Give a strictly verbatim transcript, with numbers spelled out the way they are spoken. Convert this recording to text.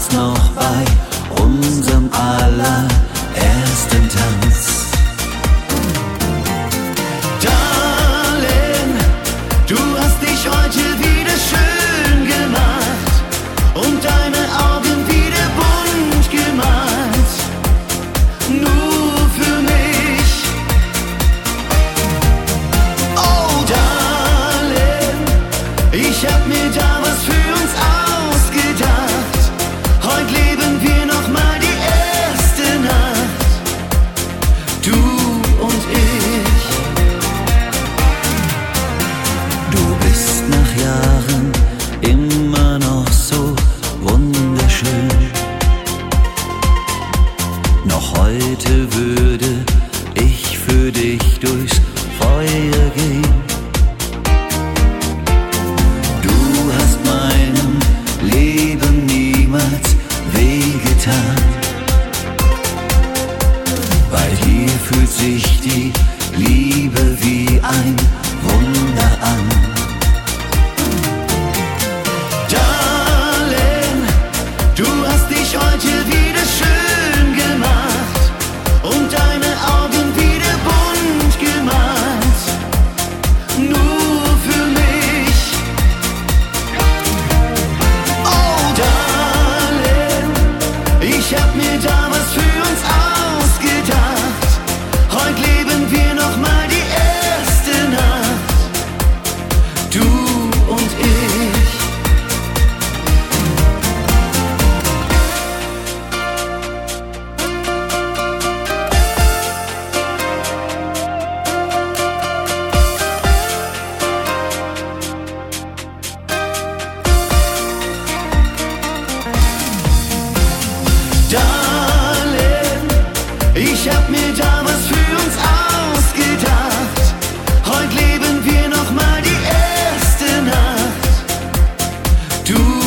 damals noch bei unserem allerersten Tanz. Darling, du hast dich heute wieder schön gemacht und deine Augen wieder bunt gemalt, nur für mich. Oh Darling, ich hab mir da was für uns ausgedacht. Heute leben wir noch mal die erste Nacht, du und ich. Du bist nach Jahren immer noch so wunderschön. Noch heute würde ich für dich durchs Feuer gehen. Du hast meinem Leben niemals wehgetan. Bei dir fühlt sich die Liebe wie ein Wunder an. Darling, du hast dich heute wieder schön gemacht und deine Augen wieder bunt gemalt, nur für mich. Oh Darling, ich hab mir da was für uns ausgedacht. Heute leben wir noch mal die erste Nacht, du und ich. Darling, ich hab mir da was für uns ausgedacht. Heute leben wir noch mal die erste Nacht, du